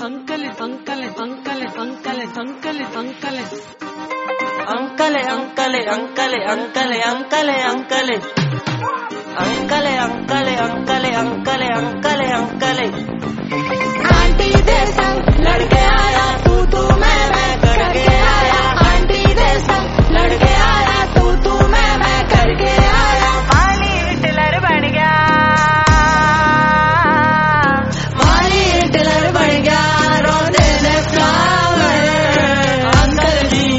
Uncle uncle uncle uncle uncle uncle uncle uncle uncle uncle uncle uncle uncle uncle uncle uncle uncle uncle aunty दे संग लड़के आया तू मैं करके आया। आंटी दे संग लड़के आया तू मैं करके आया। माली हिटलर बन गया, माली हिटलर बन गया, रोने ने flower. Uncle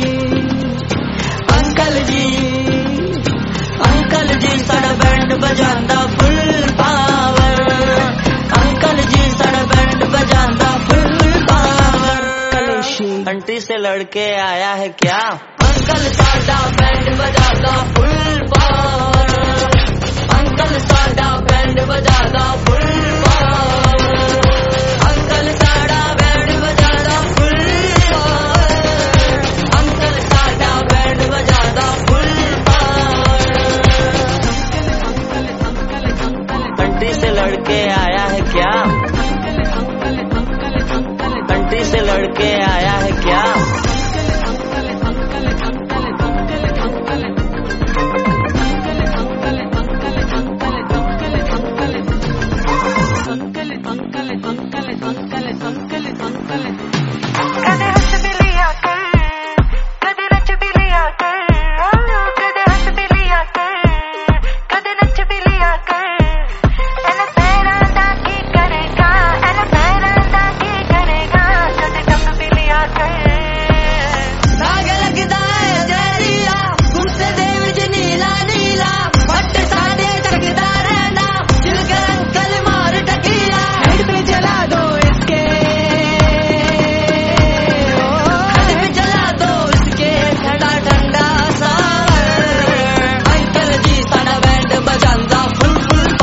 ji uncle ji साड़ा बैंड बजांदा फुल पावर। अंकल जी साड़ा बैंड बजांदा फुल पावर। आंटी से लड़के आया है क्या? अंकल साड़ा बैंड बजाता फुल पावर। अंकल साड़ा बैंड बजाता फुल पावर। अंकल साड़ा बैंड बजाता फुल पावर। अंकल साड़ा बैंड बजाता फुल पावर। आंटी से लड़के आया है क्या? आंटी से लड़के आया है क्या? कदे हंस भी लिया कर, कदे नच भी लिया कर, कदे हंस भी लिया कर, कदे नच भी लिया कर। एना तेरा दा की करेगा, एना तेरा दा की करेगा, कदे टप भी लिया कर। दाग लगदा है जहरीला, गुस्से दे विच नीला नीला, बट साडे चकदा रहना, दिल कर अंकल मार टकीला। हेड पे जला दो इसके, हेड पे जला दो इसके, ठंडा ठंडा सावर। अंकल जी साड़ा बैंड बजांदा फुल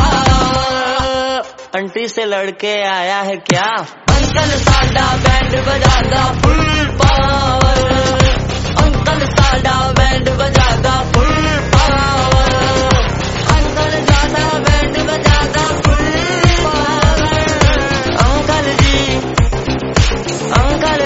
पावर। आंटी से लड़के आया है क्या? अंकल साड़ा बैंड बजांदा फुल पावर। अंकल साड़ा बैंड बजाता फुल पावर। अंकल साड़ा बैंड बजाता full power. Uncle ji uncle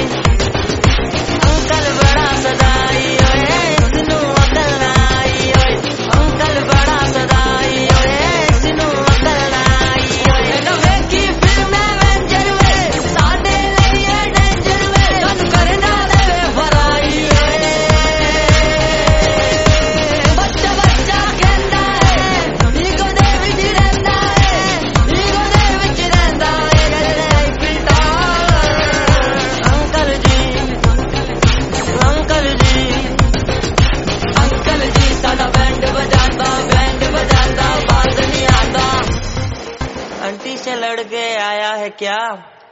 बड़ा सदाई ओए, इसनू अकल आई ओए। अंकल बड़ा सदाई ओए, इसनू अकल आई ओए। नवे की फिल्म एवेंजर वे, साडे लिए डेंजर वे, तन करना देवे फराई ओए। बच्चा बच्चा कहंदा है, ईगो दे विच रहिंदा है, ईगो दे विच रहिंदा है, गले पिता। अंकल जी साड़ा बैंड बजाता बाज नहीं आता। आंटी से लड़के आया है क्या?